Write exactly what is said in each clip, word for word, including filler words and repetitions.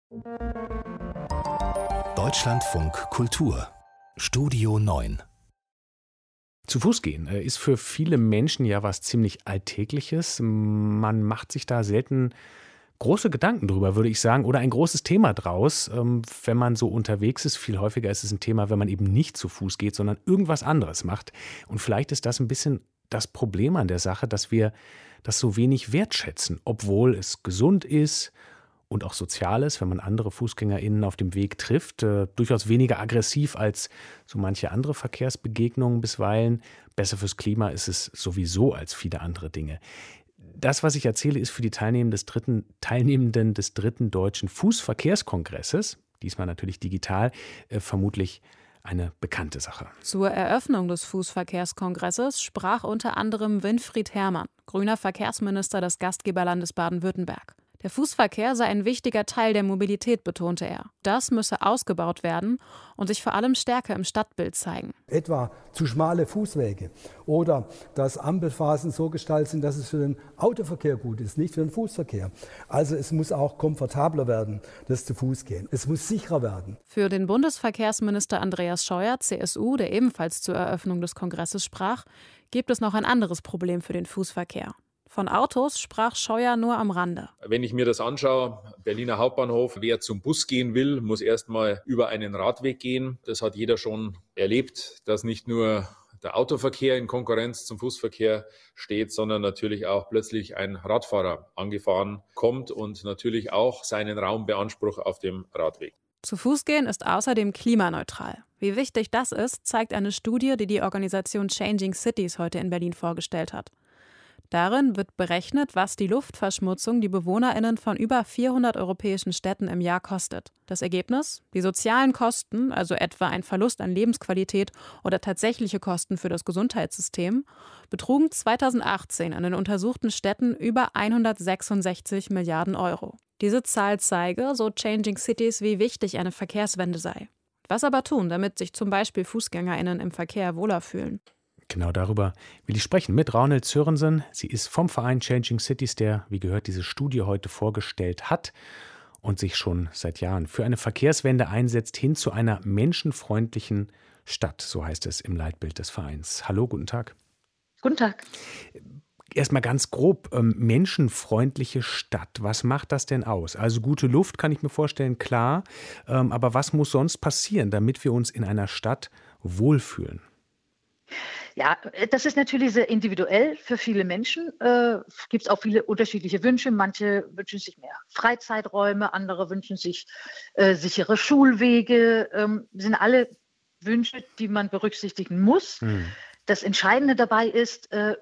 Deutschlandfunk Kultur Studio neun. Zu Fuß gehen äh, ist für viele Menschen ja was ziemlich Alltägliches. Man macht sich da selten große Gedanken drüber, würde ich sagen, oder ein großes Thema draus, ähm, wenn man so unterwegs ist. Viel häufiger ist es ein Thema, wenn man eben nicht zu Fuß geht, sondern irgendwas anderes macht. Und vielleicht ist das ein bisschen das Problem an der Sache, dass wir das so wenig wertschätzen, obwohl es gesund ist und auch sozial ist, wenn man andere FußgängerInnen auf dem Weg trifft. Äh, durchaus weniger aggressiv als so manche andere Verkehrsbegegnungen bisweilen. Besser fürs Klima ist es sowieso als viele andere Dinge. Das, was ich erzähle, ist für die Teilnehmenden des dritten, Teilnehmenden des dritten Deutschen Fußverkehrskongresses, diesmal natürlich digital, äh, vermutlich eine bekannte Sache. Zur Eröffnung des Fußverkehrskongresses sprach unter anderem Winfried Herrmann, grüner Verkehrsminister des Gastgeberlandes Baden-Württemberg. Der Fußverkehr sei ein wichtiger Teil der Mobilität, betonte er. Das müsse ausgebaut werden und sich vor allem stärker im Stadtbild zeigen. Etwa zu schmale Fußwege oder dass Ampelphasen so gestaltet sind, dass es für den Autoverkehr gut ist, nicht für den Fußverkehr. Also es muss auch komfortabler werden, das zu Fuß gehen. Es muss sicherer werden. Für den Bundesverkehrsminister Andreas Scheuer, C S U, der ebenfalls zur Eröffnung des Kongresses sprach, gibt es noch ein anderes Problem für den Fußverkehr. Von Autos sprach Scheuer nur am Rande. Wenn ich mir das anschaue, Berliner Hauptbahnhof, wer zum Bus gehen will, muss erstmal über einen Radweg gehen. Das hat jeder schon erlebt, dass nicht nur der Autoverkehr in Konkurrenz zum Fußverkehr steht, sondern natürlich auch plötzlich ein Radfahrer angefahren kommt und natürlich auch seinen Raum beansprucht auf dem Radweg. Zu Fuß gehen ist außerdem klimaneutral. Wie wichtig das ist, zeigt eine Studie, die die Organisation Changing Cities heute in Berlin vorgestellt hat. Darin wird berechnet, was die Luftverschmutzung die BewohnerInnen von über vierhundert europäischen Städten im Jahr kostet. Das Ergebnis? Die sozialen Kosten, also etwa ein Verlust an Lebensqualität oder tatsächliche Kosten für das Gesundheitssystem, betrugen zweitausendachtzehn an den untersuchten Städten über hundertsechsundsechzig Milliarden Euro. Diese Zahl zeige, so Changing Cities, wie wichtig eine Verkehrswende sei. Was aber tun, damit sich zum Beispiel FußgängerInnen im Verkehr wohler fühlen? Genau darüber will ich sprechen mit Raunhild Sörensen. Sie ist vom Verein Changing Cities, der, wie gehört, diese Studie heute vorgestellt hat und sich schon seit Jahren für eine Verkehrswende einsetzt, hin zu einer menschenfreundlichen Stadt, so heißt es im Leitbild des Vereins. Hallo, guten Tag. Guten Tag. Erstmal ganz grob, ähm, menschenfreundliche Stadt, was macht das denn aus? Also gute Luft kann ich mir vorstellen, klar, ähm, aber was muss sonst passieren, damit wir uns in einer Stadt wohlfühlen? Ja, das ist natürlich sehr individuell für viele Menschen. Äh, gibt es auch viele unterschiedliche Wünsche. Manche wünschen sich mehr Freizeiträume, andere wünschen sich äh, sichere Schulwege. Ähm, sind alle Wünsche, die man berücksichtigen muss. Hm. Das Entscheidende dabei ist, äh,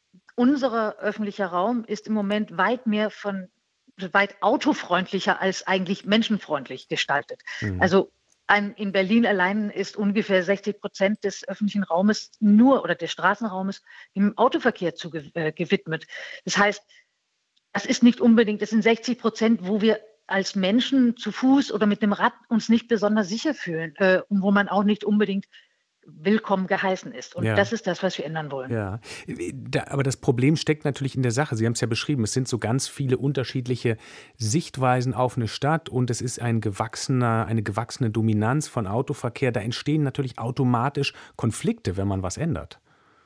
unser öffentlicher Raum ist im Moment weit mehr von weit autofreundlicher als eigentlich menschenfreundlich gestaltet. Hm. Also in Berlin allein ist ungefähr sechzig Prozent des öffentlichen Raumes nur oder des Straßenraumes im Autoverkehr zu, äh, gewidmet. Das heißt, das ist nicht unbedingt, das sind sechzig Prozent, wo wir als Menschen zu Fuß oder mit dem Rad uns nicht besonders sicher fühlen äh, und wo man auch nicht unbedingt willkommen geheißen ist. Und ja. das ist das, was wir ändern wollen. Ja, da, aber das Problem steckt natürlich in der Sache. Sie haben es ja beschrieben, es sind so ganz viele unterschiedliche Sichtweisen auf eine Stadt und es ist ein gewachsener, eine gewachsene Dominanz von Autoverkehr. Da entstehen natürlich automatisch Konflikte, wenn man was ändert.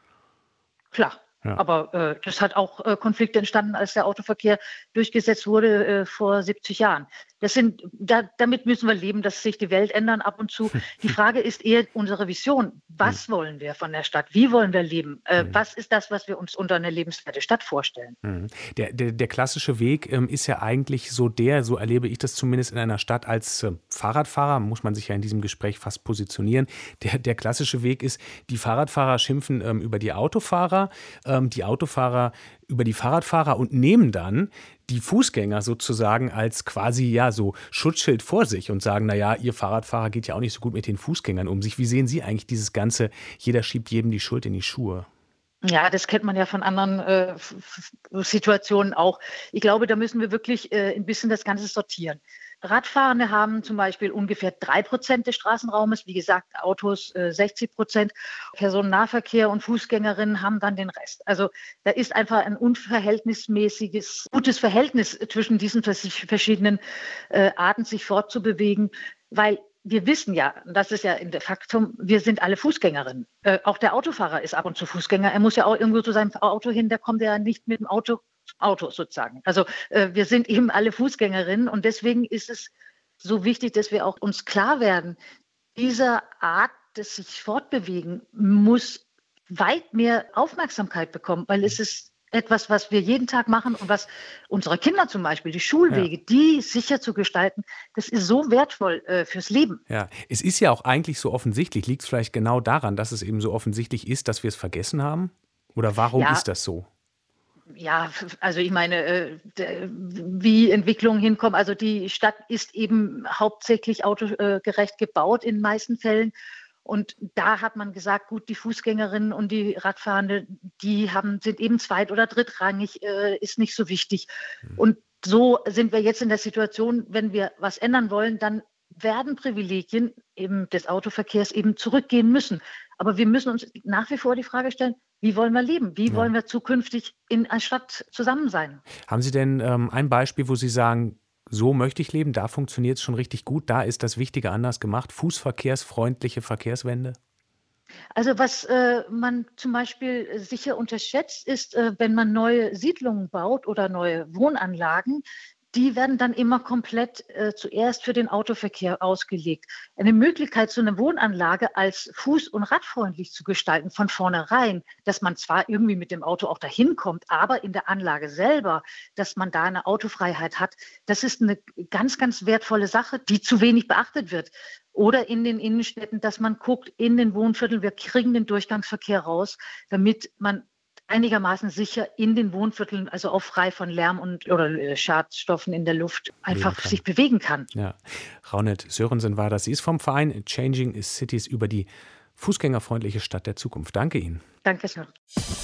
Klar. Ja. Aber äh, das hat auch äh, Konflikte entstanden, als der Autoverkehr durchgesetzt wurde äh, vor siebzig Jahren. Das sind, da, damit müssen wir leben, dass sich die Welt ändern ab und zu. Die Frage ist eher unsere Vision. Was mhm. wollen wir von der Stadt? Wie wollen wir leben? Äh, mhm. Was ist das, was wir uns unter einer lebenswerte Stadt vorstellen? Mhm. Der, der, der klassische Weg ähm, ist ja eigentlich so der, so erlebe ich das zumindest in einer Stadt als äh, Fahrradfahrer, muss man sich ja in diesem Gespräch fast positionieren. Der, der klassische Weg ist, die Fahrradfahrer schimpfen ähm, über die Autofahrer, ähm, die Autofahrer über die Fahrradfahrer und nehmen dann die Fußgänger sozusagen als quasi ja so Schutzschild vor sich und sagen, naja, ihr Fahrradfahrer geht ja auch nicht so gut mit den Fußgängern um sich. Wie sehen Sie eigentlich dieses Ganze, jeder schiebt jedem die Schuld in die Schuhe? Ja, das kennt man ja von anderen äh, Situationen auch. Ich glaube, da müssen wir wirklich äh, ein bisschen das Ganze sortieren. Radfahrende haben zum Beispiel ungefähr drei Prozent des Straßenraumes, wie gesagt, Autos äh, sechzig Prozent, Personennahverkehr und Fußgängerinnen haben dann den Rest. Also da ist einfach ein unverhältnismäßiges, gutes Verhältnis zwischen diesen verschiedenen äh, Arten, sich fortzubewegen, weil wir wissen ja, das ist ja in der Faktum, wir sind alle Fußgängerinnen. Äh, auch der Autofahrer ist ab und zu Fußgänger. Er muss ja auch irgendwo zu seinem Auto hin, der kommt ja nicht mit dem Auto Auto sozusagen. Also äh, wir sind eben alle Fußgängerinnen und deswegen ist es so wichtig, dass wir auch uns klar werden, diese Art des sich Fortbewegen muss weit mehr Aufmerksamkeit bekommen, weil es ist etwas, was wir jeden Tag machen und was unsere Kinder zum Beispiel, die Schulwege, ja. die sicher zu gestalten, das ist so wertvoll äh, fürs Leben. Ja, es ist ja auch eigentlich so offensichtlich. Liegt es vielleicht genau daran, dass es eben so offensichtlich ist, dass wir es vergessen haben? Oder warum ja. ist das so? Ja, also ich meine, wie Entwicklungen hinkommen. Also die Stadt ist eben hauptsächlich autogerecht gebaut in den meisten Fällen. Und da hat man gesagt, gut, die Fußgängerinnen und die Radfahrende, die haben, sind eben zweit- oder drittrangig, ist nicht so wichtig. Und so sind wir jetzt in der Situation, wenn wir was ändern wollen, dann werden Privilegien eben des Autoverkehrs eben zurückgehen müssen. Aber wir müssen uns nach wie vor die Frage stellen, wie wollen wir leben? Wie ja. wollen wir zukünftig in einer Stadt zusammen sein? Haben Sie denn ähm, ein Beispiel, wo Sie sagen, so möchte ich leben, da funktioniert es schon richtig gut, da ist das Wichtige anders gemacht, fußverkehrsfreundliche Verkehrswende? Also was äh, man zum Beispiel sicher unterschätzt, ist, äh, wenn man neue Siedlungen baut oder neue Wohnanlagen, die werden dann immer komplett äh, zuerst für den Autoverkehr ausgelegt. Eine Möglichkeit, so eine Wohnanlage als fuß- und radfreundlich zu gestalten, von vornherein, dass man zwar irgendwie mit dem Auto auch dahin kommt, aber in der Anlage selber, dass man da eine Autofreiheit hat, das ist eine ganz, ganz wertvolle Sache, die zu wenig beachtet wird. Oder in den Innenstädten, dass man guckt, in den Wohnvierteln, wir kriegen den Durchgangsverkehr raus, damit man einigermaßen sicher in den Wohnvierteln, also auch frei von Lärm und oder Schadstoffen in der Luft, einfach sich bewegen kann. Ja, Raunhild Sörensen war das. Sie ist vom Verein Changing Cities über die fußgängerfreundliche Stadt der Zukunft. Danke Ihnen. Danke schön.